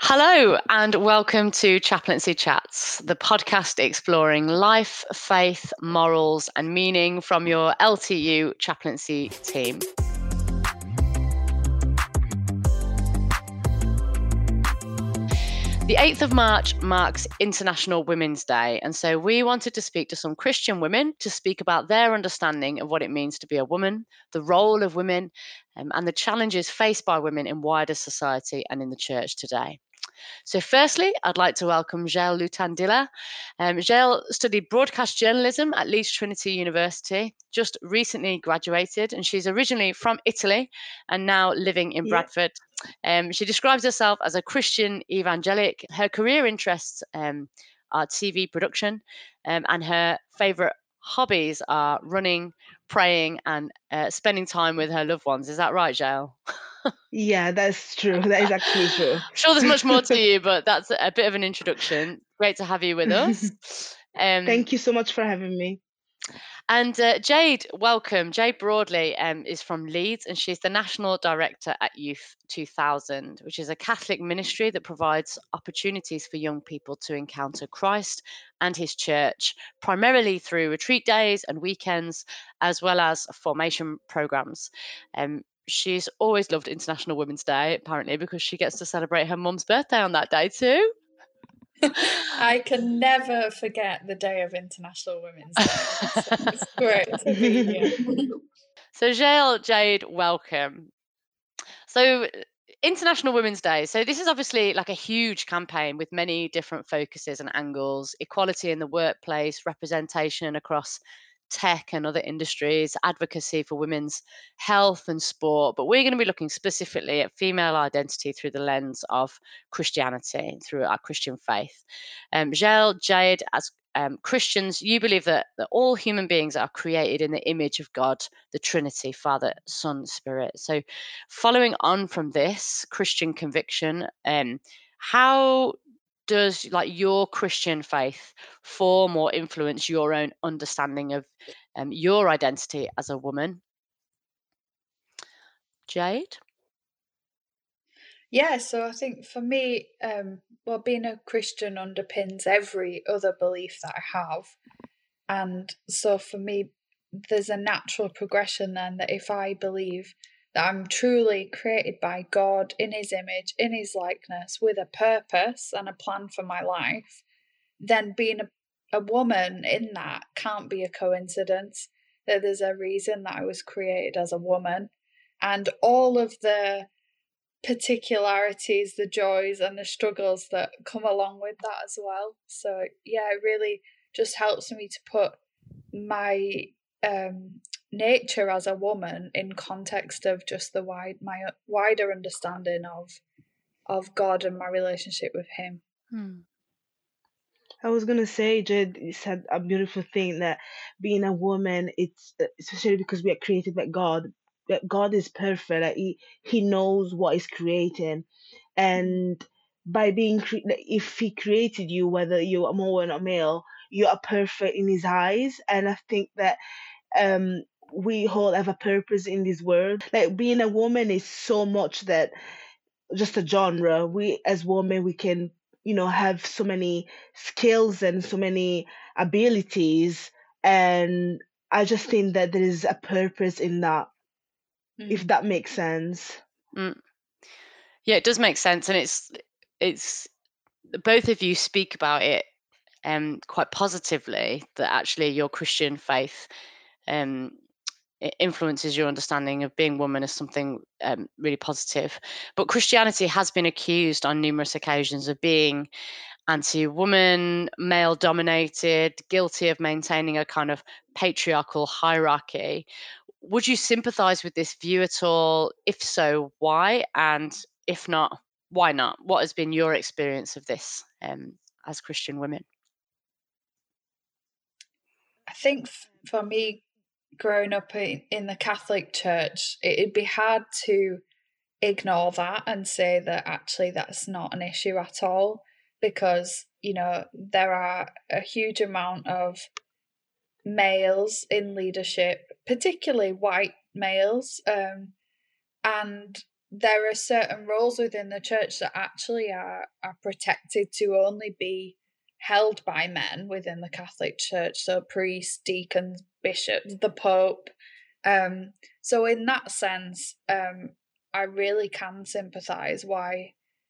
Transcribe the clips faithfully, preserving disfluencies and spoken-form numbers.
Hello and welcome to Chaplaincy Chats, the podcast exploring life, faith, morals and meaning from your L T U chaplaincy team. The eighth of March marks International Women's Day, and so we wanted to speak to some Christian women to speak about their understanding of what it means to be a woman, the role of women, um, and the challenges faced by women in wider society and in the church today. So firstly, I'd like to welcome Jael Lutandila. Um, Jael studied broadcast journalism at Leeds Trinity University, just recently graduated, and she's originally from Italy and now living in Yeah. Bradford. Um, she describes herself as a Christian evangelic. Her career interests um, are T V production, um, and her favourite hobbies are running, praying, and uh, spending time with her loved ones. Is that right, Jael? Yeah, that's true. That is actually true. I'm sure there's much more to you, but that's a bit of an introduction. Great to have you with us. Um, Thank you so much for having me. and uh, Jade, welcome. Jade Broadley um, is from Leeds, and she's the National Director at Youth two thousand, which is a Catholic ministry that provides opportunities for young people to encounter Christ and his church, primarily through retreat days and weekends, as well as formation programs. Um, she's always loved International Women's Day, apparently, because she gets to celebrate her mum's birthday on that day too. I can never forget the day of International Women's Day. So it's great to be here. So, Jael, Jade, welcome. So, International Women's Day. So, this is obviously like a huge campaign with many different focuses and angles: equality in the workplace, representation across tech and other industries, advocacy for women's health and sport. But we're going to be looking specifically at female identity through the lens of Christianity, through our Christian faith. Um, Jael, Jade, as um, Christians, you believe that, that all human beings are created in the image of God, the Trinity, Father, Son, Spirit. So, following on from this Christian conviction, um, how does like your Christian faith form or influence your own understanding of um, your identity as a woman? Jade? Yeah, so I think for me, um, well, being a Christian underpins every other belief that I have. And so for me, there's a natural progression then that if I believe that I'm truly created by God in his image, in his likeness, with a purpose and a plan for my life, then being a, a woman in that can't be a coincidence, that there's a reason that I was created as a woman. And all of the particularities, the joys and the struggles that come along with that as well. So yeah, it really just helps me to put my um, nature as a woman in context of just the wide my wider understanding of of God and my relationship with him. Hmm. I was gonna say, Jed, you said a beautiful thing that being a woman, it's uh, especially because we are created by God. That God is perfect. Like he He knows what is creating, and by being cre- like, if He created you, whether you're a woman or male, you are perfect in His eyes. And I think that um we all have a purpose in this world. Like being a woman is so much that just a genre. We as women we can, you know, have so many skills and so many abilities, and I just think that there is a purpose in that, if Mm. that makes sense. Mm. Yeah, it does make sense, and it's it's both of you speak about it um, quite positively. That actually your Christian faith um, it influences your understanding of being woman as something um, really positive. But Christianity has been accused on numerous occasions of being anti-woman, male-dominated, guilty of maintaining a kind of patriarchal hierarchy. Would you sympathise with this view at all? If so, why? And if not, why not? What has been your experience of this um, as Christian women? I think f- for me, growing up in, in the Catholic Church, it'd be hard to ignore that and say that actually that's not an issue at all, because you know there are a huge amount of males in leadership, particularly white males, um, and there are certain roles within the church that actually are, are protected to only be held by men within the Catholic Church. So priests, deacons, bishops, the Pope. Um, so in that sense, um, I really can sympathise why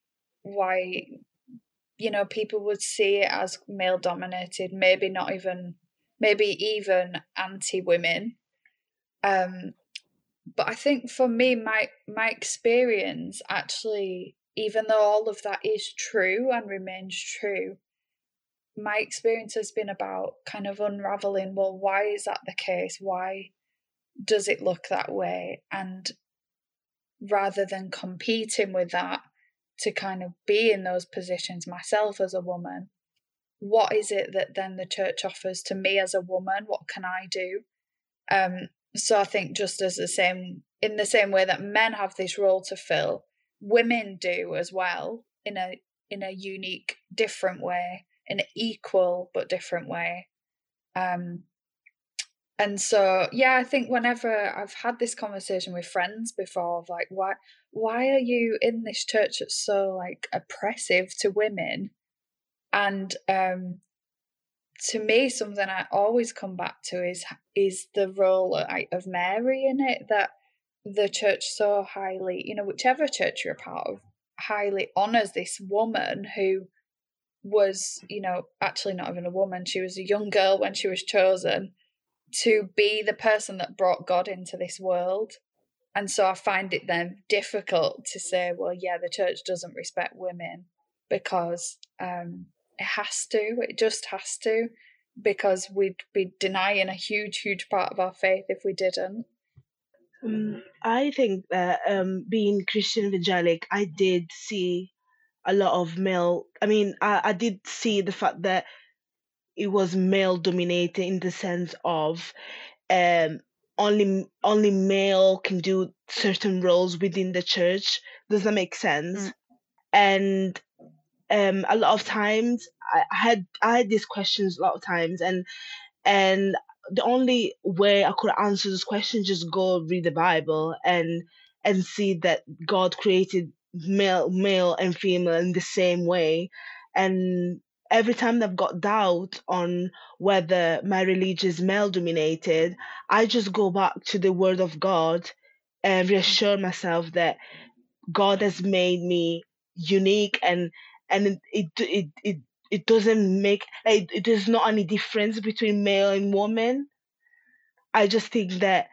why you know people would see it as male dominated, maybe not even maybe even anti-women. Um, but I think for me, my my experience actually, even though all of that is true and remains true, my experience has been about kind of unraveling, well, why is that the case? Why does it look that way? And rather than competing with that, to kind of be in those positions myself as a woman, what is it that then the church offers to me as a woman? What can I do? Um, so I think just as the same, in the same way that men have this role to fill, women do as well, in a in a unique, different way, in an equal but different way. Um, and so, yeah, I think whenever I've had this conversation with friends before, of like, why why are you in this church that's so like oppressive to women? And um, to me, something I always come back to is is the role of Mary in it, that the church so highly, you know, whichever church you're a part of, highly honours this woman who was, you know, actually not even a woman. She was a young girl when she was chosen to be the person that brought God into this world. And so I find it then difficult to say, well, yeah, the church doesn't respect women, because um, it has to, it just has to, because we'd be denying a huge, huge part of our faith if we didn't. Um, I think that um, being Christian evangelic, I did see a lot of male. I mean, I, I did see the fact that it was male dominated, in the sense of um, only only male can do certain roles within the church. Does that make sense? Mm. And um, a lot of times, I I had I had these questions a lot of times, and and the only way I could answer this question, just go read the Bible and and see that God created male male and female in the same way. And every time I've got doubt on whether my religion is male dominated, I just go back to the word of God and reassure myself that God has made me unique, and and it it it, it it doesn't make like it- there's not any difference between male and woman. I just think that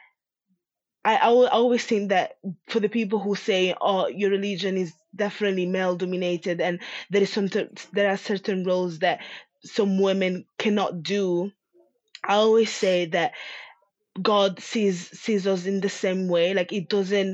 I, I al- I always think that for the people who say, oh, your religion is definitely male dominated, and there is some there are certain roles that some women cannot do, I always say that God sees sees us in the same way. Like it doesn't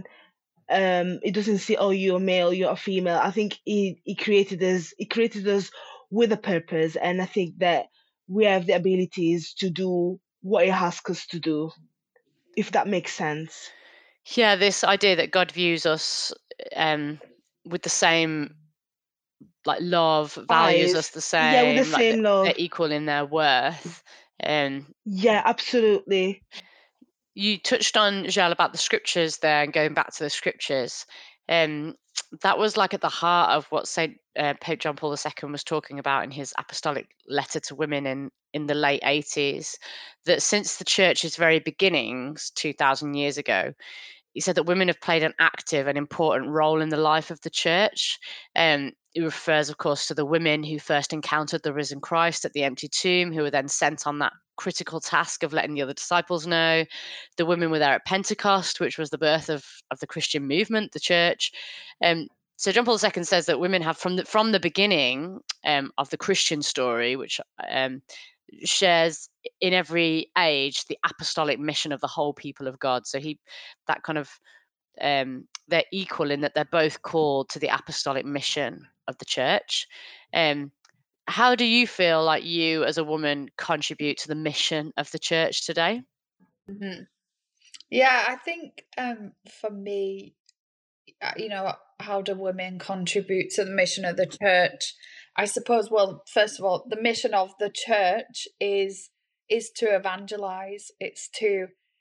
um it doesn't say, oh, you're a male, you're a female. I think he he created us he created us with a purpose, and I think that we have the abilities to do what he asks us to do, if that makes sense. Yeah, this idea that God views us um, with the same like love, values us Eyes. the Yeah, with the same, like th- same they're love. equal in their worth. Um, Yeah, absolutely. you touched on Joel about the scriptures there and going back to the scriptures. Um, that was like at the heart of what Saint uh, Pope John Paul the Second was talking about in his apostolic letter to women in in the late eighties. That since the church's very beginnings, two thousand years ago, he said that women have played an active and important role in the life of the church. Um, it refers, of course, to the women who first encountered the risen Christ at the empty tomb, who were then sent on that critical task of letting the other disciples know. The women were there at Pentecost, which was the birth of, of the Christian movement, the church. Um, so John Paul the Second says that women have, from the, from the beginning um, of the Christian story, which um, shares in every age the apostolic mission of the whole people of God. So he, that kind of, um, they're equal in that they're both called to the apostolic mission of the church. Um, how do you feel like you as a woman contribute to the mission of the church today? Mm-hmm. Yeah, I think um, for me, you know, how do women contribute to the mission of the church? I suppose, well, first of all, the mission of the church is is to evangelize. It's to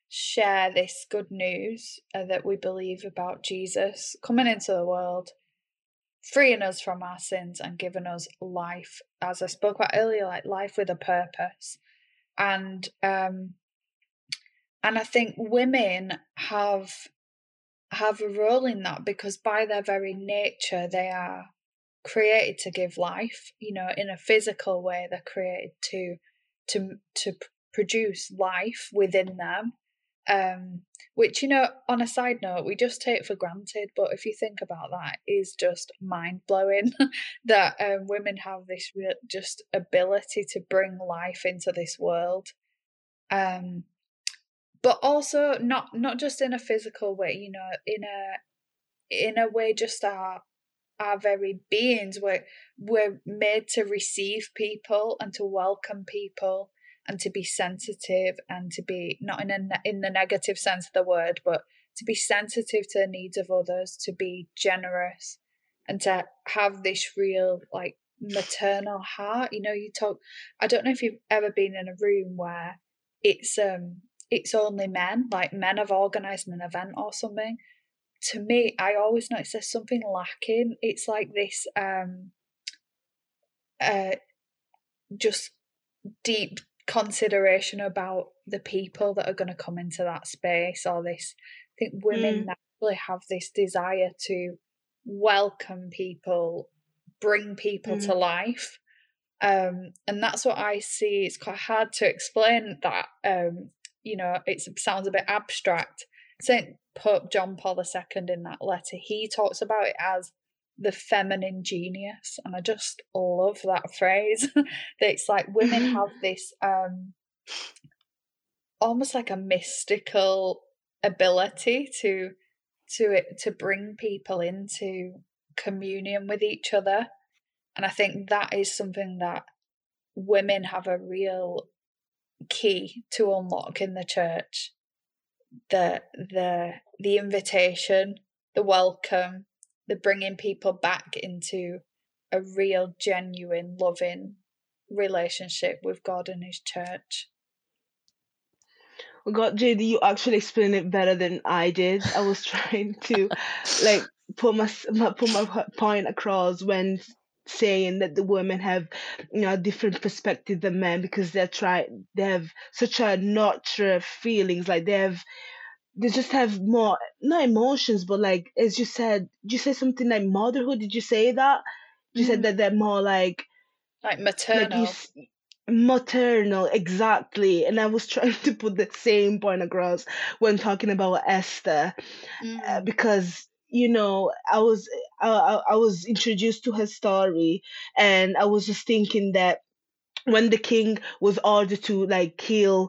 share this good news uh, that we believe about Jesus coming into the world, freeing us from our sins and giving us life, as I spoke about earlier, like life with a purpose. And um and I think women have have a role in that, because by their very nature they are created to give life. You know, in a physical way, they're created to to to produce life within them. Um, which, you know, on a side note, we just take for granted, but if you think about that, is just mind blowing that um, women have this real, just ability to bring life into this world. Um, but also not not just in a physical way, you know, in a in a way, just our our very beings. We're we're made to receive people and to welcome people and to be sensitive and to be, not in a in the negative sense of the word, but to be sensitive to the needs of others, to be generous, and to have this real like maternal heart. You know, you talk. I don't know if you've ever been in a room where it's um it's only men, like men have organised an event or something. To me, I always notice there's something lacking. It's like this um uh just deep consideration about the people that are going to come into that space, or this, I think women Mm. naturally have this desire to welcome people, bring people to Mm. life. Um and that's what I see. It's quite hard to explain that. Um you know, it sounds a bit abstract. Saint Pope John Paul the Second, in that letter, he talks about it as the feminine genius, and I just love that phrase. That it's like women have this um almost like a mystical ability to to it to bring people into communion with each other. And I think that is something that women have a real key to unlock in the church. The the the invitation, the welcome, the bringing people back into a real, genuine, loving relationship with God and His church. Oh God, J D, you actually explained it better than I did. I was trying to like put my, s- my put my po- point across when s- saying that the women have, you know, a different perspective than men, because they're try they have such a nurture feelings, like they have they just have more, not emotions, but like, as you said, did you say something like motherhood? Did you say that? You said Mm, that they're more like like like you maternal. s- maternal, exactly. And I was trying to put the same point across when talking about Esther, uh, Mm, because you know I was I, I I was introduced to her story, and I was just thinking that when the king was ordered to like kill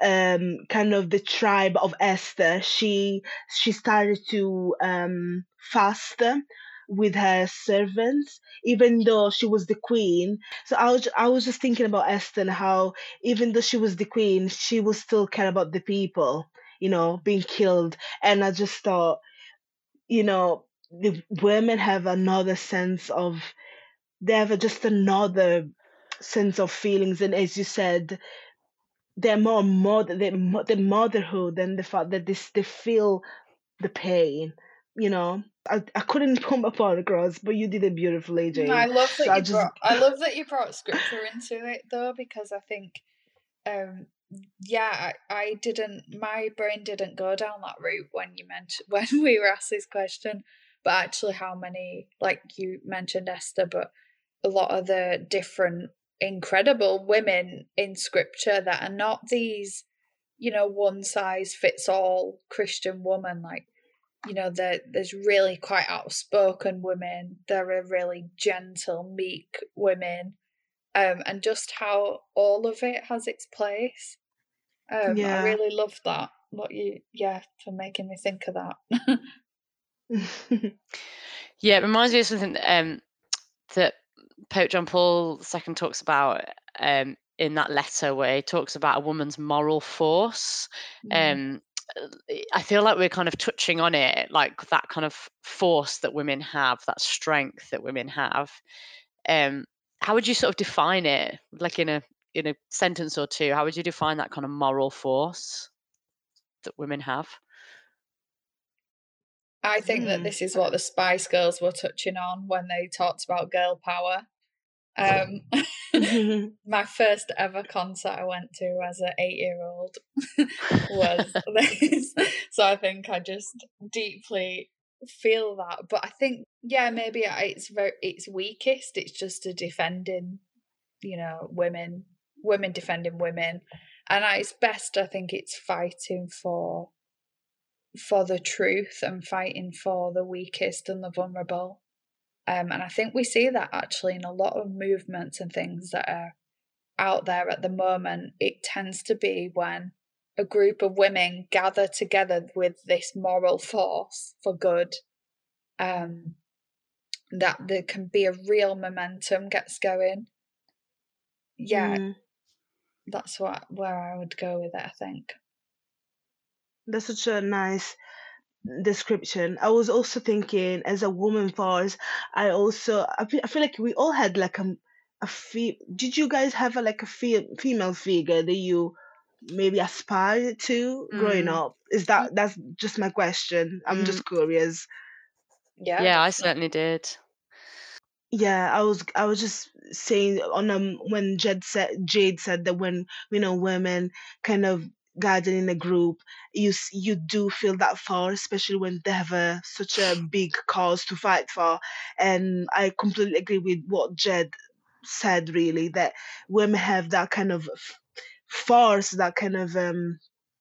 um kind of the tribe of Esther, she she started to um fast with her servants, even though she was the queen. So I was I was just thinking about Esther, and how even though she was the queen, she was still care about the people, you know, being killed. And I just thought, you know, the women have another sense of, they have a, just another sense of feelings, and as you said, they're more mother they mo- the motherhood, and the fact that this they feel the pain, you know. I, I couldn't put my point across, but you did it beautifully, mm, I Jade. love So that I you just brought. I love that you brought scripture into it, though, because I think, um, yeah, I, I didn't. My brain didn't go down that route when you mentioned when we were asked this question. But actually, how many, like you mentioned Esther, but a lot of the different incredible women in scripture that are not these, you know, one size fits all Christian woman. Like, you know, there there's really quite outspoken women. There are really gentle, meek women, um, and just how all of it has its place. Um, I yeah. really love that. What you, yeah, for making me think of that. Yeah, it reminds me of something um, that Pope John Paul the Second talks about um, in that letter, where he talks about a woman's moral force. Mm. Um, I feel like we're kind of touching on it, like that kind of force that women have, that strength that women have. Um, how would you sort of define it, like in a in a sentence or two? How would you define that kind of moral force? that women have. I think that Hmm. this is what the Spice Girls were touching on when they talked about girl power. Um, my first ever concert I went to as an eight-year-old was this. So I think I just deeply feel that. But I think, yeah, maybe it's very it's weakest. It's just a defending, you know, women, women defending women, and at its best, I think it's fighting for for the truth and fighting for the weakest and the vulnerable. Um, and I think we see that actually in a lot of movements and things that are out there at the moment. It tends to be when a group of women gather together with this moral force for good, um, that there can be a real momentum gets going. Yeah, Mm. that's what where I would go with it, I think. That's such a nice description. I was also thinking, as a woman force, I also I feel, I feel like we all had like a a fe- did you guys have a like a fe- female figure that you maybe aspired to growing Mm. up? Is that that's just my question. I'm Mm. just curious. Yeah, Yeah, I definitely. certainly did. Yeah, I was I was just saying on um when Jed said Jade said that when you know women kind of gather in a group, you s- you do feel that far, especially when they have a such a big cause to fight for. And I completely agree with what Jed said, really, that women have that kind of f- force, that kind of um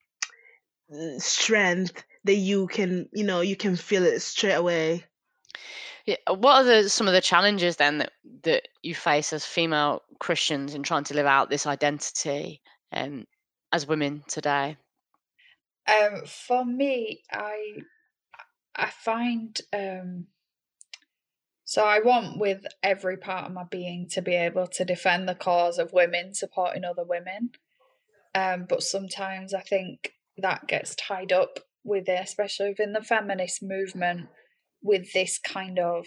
uh, strength that you can you know you can feel it straight away. Yeah, what are the some of the challenges then that that you face as female Christians in trying to live out this identity um, as women today? Um, for me, I I find um, so I want with every part of my being to be able to defend the cause of women, supporting other women. Um, but sometimes I think that gets tied up with it, especially within the feminist movement, with this kind of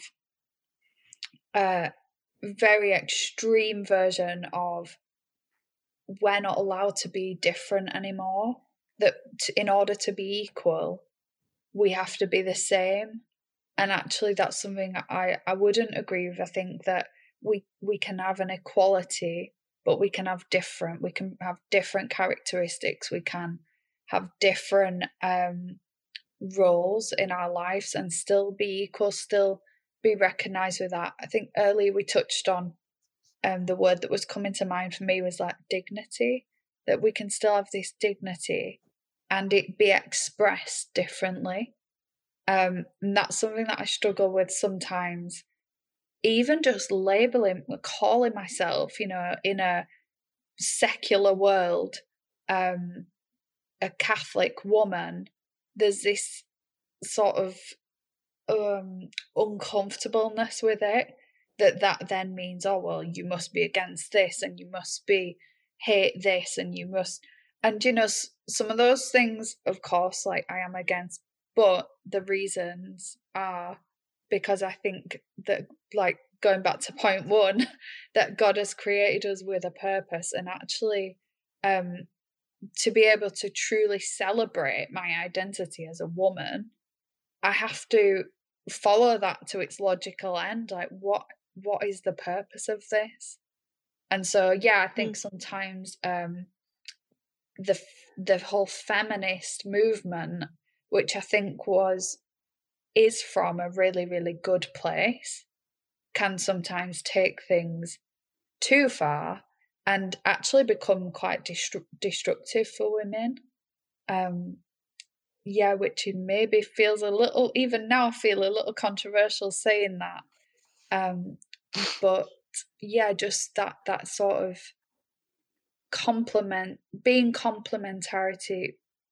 uh, very extreme version of we're not allowed to be different anymore. That t- in order to be equal, we have to be the same. And actually, that's something I, I wouldn't agree with. I think that we we can have an equality, but we can have different. We can have different characteristics. We can have different um, roles in our lives and still be equal, still be recognised with that. I think earlier we touched on um, the word that was coming to mind for me was like dignity, that we can still have this dignity and it be expressed differently. Um, and that's something that I struggle with sometimes. Even just labeling, calling myself, you know, in a secular world, um, a Catholic woman, there's this sort of um, uncomfortableness with it. That that then means, oh well, you must be against this, and you must be hate this, and you must, and you know, some of those things, of course, like I am against, but the reasons are because I think that, like going back to point one, that God has created us with a purpose, and actually, um, to be able to truly celebrate my identity as a woman, I have to follow that to its logical end. Like, what what is the purpose of this? And so, yeah, I think Mm. sometimes um, the the whole feminist movement, which I think was is from a really really good place, can sometimes take things too far and actually become quite destru- destructive for women. Um, yeah, which maybe feels a little, even now I feel a little controversial saying that. Um, but yeah, just that that sort of complement, being complementarity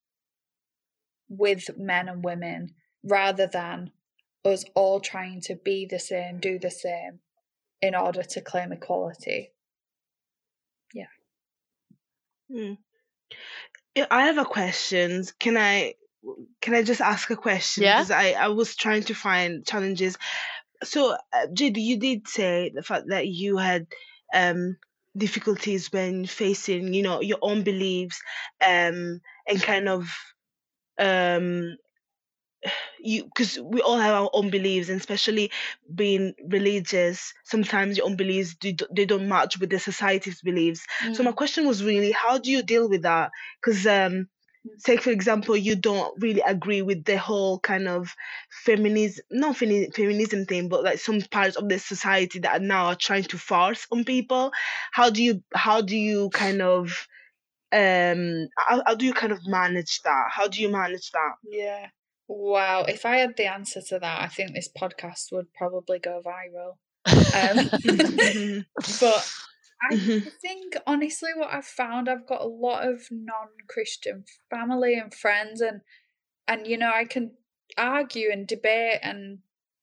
with men and women rather than us all trying to be the same, do the same in order to claim equality. Yeah. Mm. Yeah, I have a question. Can I can I just ask a question? Yeah. Because I I was trying to find challenges. So, uh, J D, you did say the fact that you had um difficulties when facing, you know, your own beliefs, um, and kind of um you because we all have our own beliefs, and especially being religious, sometimes your own beliefs do, they don't match with the society's beliefs. So my Mm. question was really, how do you deal with that? Because um say for example, you don't really agree with the whole kind of feminism, not femi- feminism thing, but like some parts of the society that are now are trying to force on people. How do you how do you kind of um how, how do you kind of manage that? How do you manage that? Yeah. Wow. If I had the answer to that, I think this podcast would probably go viral. Um, Mhm, but I mhm, think honestly, what I've found, I've got a lot of non-Christian family and friends, and and you know, I can argue and debate and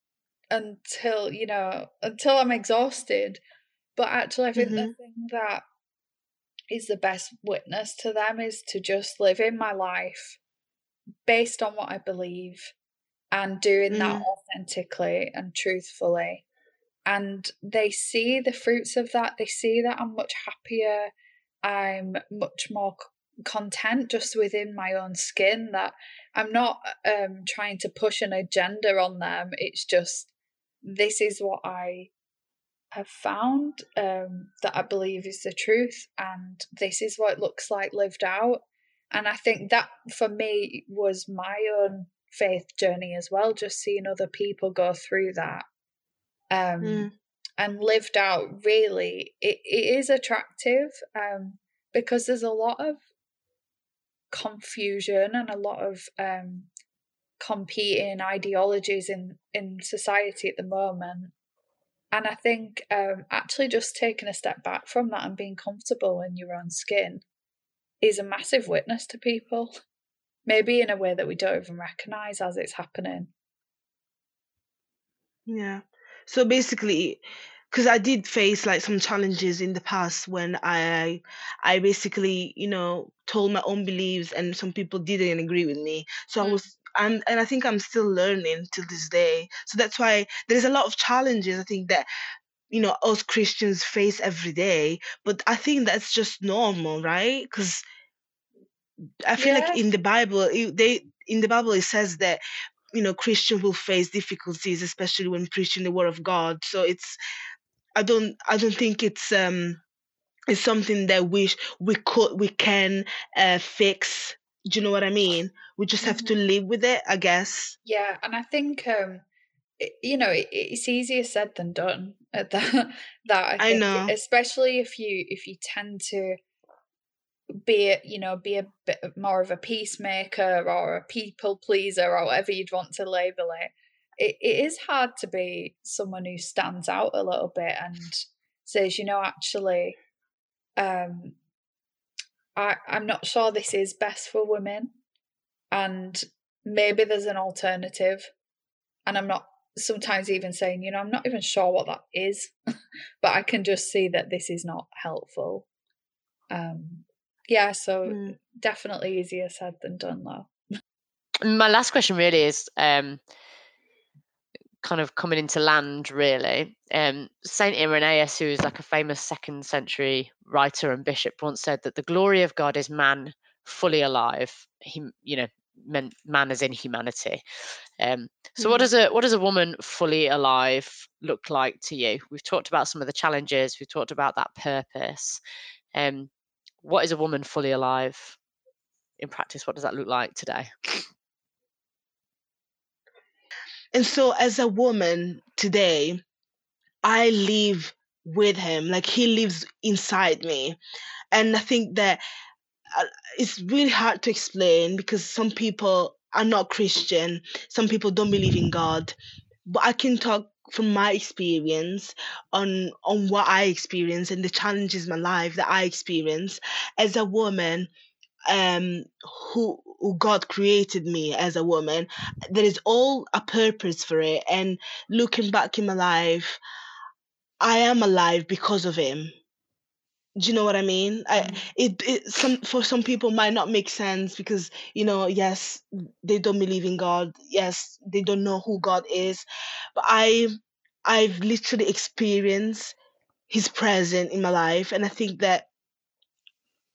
until you know until I'm exhausted. But actually, I think the mhm, thing that is the best witness to them is to just live in my life based on what I believe and doing that mhm, authentically and truthfully. And they see the fruits of that. They see that I'm much happier. I'm much more c- content just within my own skin. That I'm not um, trying to push an agenda on them. It's just this is what I have found um, that I believe is the truth, and this is what it looks like lived out. And I think that for me was my own faith journey as well, just seeing other people go through that um, mhm, and lived out. Really, it, it is attractive um, because there's a lot of confusion and a lot of um, competing ideologies in in society at the moment. And I think um, actually just taking a step back from that and being comfortable in your own skin is a massive witness to people, maybe in a way that we don't even recognize as it's happening. yeah. So basically, because I did face like some challenges in the past when I I basically, you know, told my own beliefs and some people didn't agree with me. So I Mm. was I'm and I think I'm still learning till this day. So that's why there's a lot of challenges I think that, you know, us Christians face every day. But I think that's just normal, right? Because I feel like Yeah, in the Bible, it, they in the Bible it says that, you know, Christians will face difficulties, especially when preaching the word of God. So it's I don't I don't think it's um it's something that we sh- we could we can uh fix. Do you know what I mean? We just have hmm to live with it, I guess. yeah, and I think um, it, you know it, it's easier said than done. At that, that I I think, know. especially if you if you tend to be it you know be a bit more of a peacemaker or a people pleaser or whatever you'd want to label it, it, it is hard to be someone who stands out a little bit and says, you know, actually, um, I, I'm not sure this is best for women, and maybe there's an alternative. And I'm not sometimes even saying, you know, I'm not even sure what that is, but I can just see that this is not helpful. Um, yeah, so Mm. definitely easier said than done, though. My last question really is um, kind of coming into land, really. Um, Saint Irenaeus, who is like a famous second century writer and bishop, once said that the glory of God is man fully alive. He, you know, meant man as in humanity. Um, so, what Mm. does a what does a woman fully alive look like to you? We've talked about some of the challenges. We've talked about that purpose. Um, what is a woman fully alive in practice? What does that look like today? And so as a woman today, I live with him. Like he lives inside me. And I think that uh, it's really hard to explain because some people are not Christian, some people don't believe in God. But I can talk from my experience on on what I experience and the challenges in my life that I experience as a woman, um who, who God created me as a woman. There is all a purpose for it, and looking back in my life, I am alive because of him. Do you know what I mean? I Mm. it, it some for some people might not make sense because, you know, yes, they don't believe in God. Yes, they don't know who God is. But I I've literally experienced his presence in my life, and I think that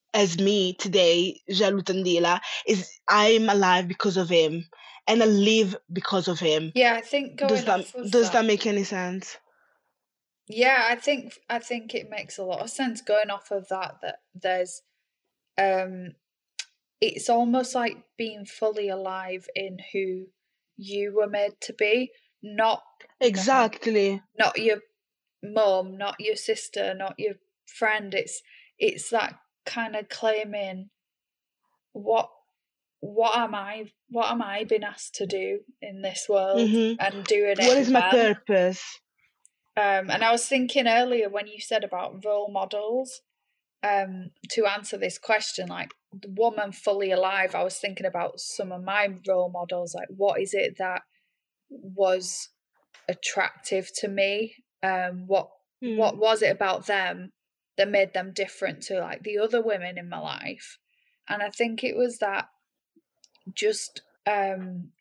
as me today, Jael Lutandila, is I'm alive because of him, and I live because of him. Yeah, I think Does going that off of does that, that make any sense? yeah, I think I think it makes a lot of sense going off of that. That there's, um, it's almost like being fully alive in who you were made to be, not you know, Exactly. not your mum, not your sister, not your friend. It's it's that kind of claiming what what am I what am I being asked to do in this world, hmm and doing it What is my well. purpose? Um, and I was thinking earlier when you said about role models, um, to answer this question, like the woman fully alive, I was thinking about some of my role models, like what is it that was attractive to me? Um, what Mm. what was it about them that made them different to like the other women in my life? And I think it was that just um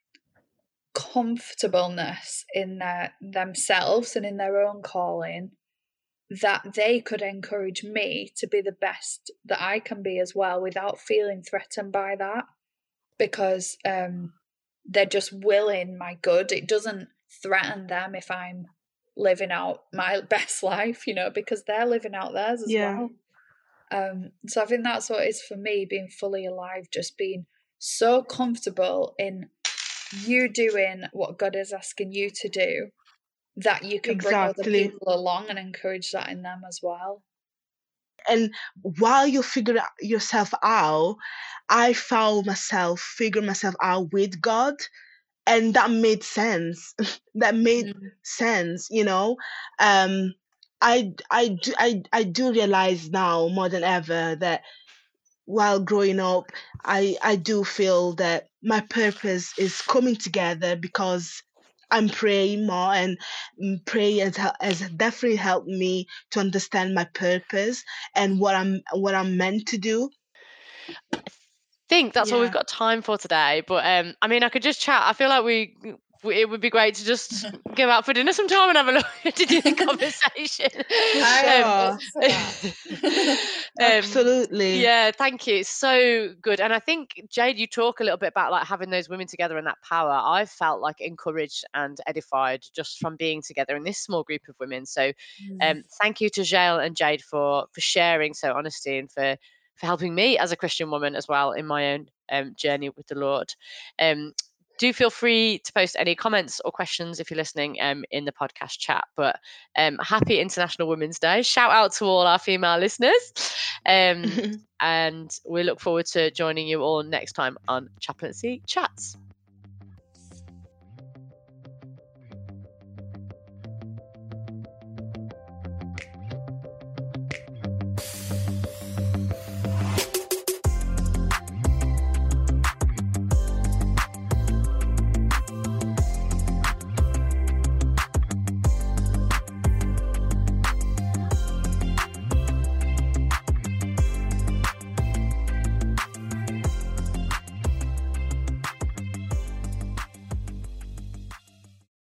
comfortableness in their themselves and in their own calling, that they could encourage me to be the best that I can be as well without feeling threatened by that, because um, they're just willing my good. It doesn't threaten them if I'm living out my best life, you know, because they're living out theirs as Yeah. well. Um, so I think that's what it is for me, being fully alive, just being so comfortable in you doing what God is asking you to do, that you can bring other Exactly. people along and encourage that in them as well. And while you figure out yourself out, I found myself figuring myself out with God, and that made sense. that made Mm. sense, you know. Um, I I do I I do realize now more than ever that while growing up, I I do feel that my purpose is coming together because I'm praying more, and mm, prayer has, hel- has definitely helped me to understand my purpose and what I'm what I'm meant to do. I think that's all we've Yeah. got time for today. But um, I mean, I could just chat. I feel like we, we it would be great to just go out for dinner sometime and have a look at the conversation. I am Sure. up for that. Um, Absolutely. yeah, thank you. It's so good. And I think, Jade, you talk a little bit about like having those women together and that power. I've felt like encouraged and edified just from being together in this small group of women. So um, thank you to Jael and Jade for for sharing so honestly, and for for helping me as a Christian woman as well in my own um, journey with the Lord. Um, do feel free to post any comments or questions if you're listening um, in the podcast chat. But um, happy International Women's Day. Shout out to all our female listeners. Um, and we look forward to joining you all next time on Chaplaincy Chats.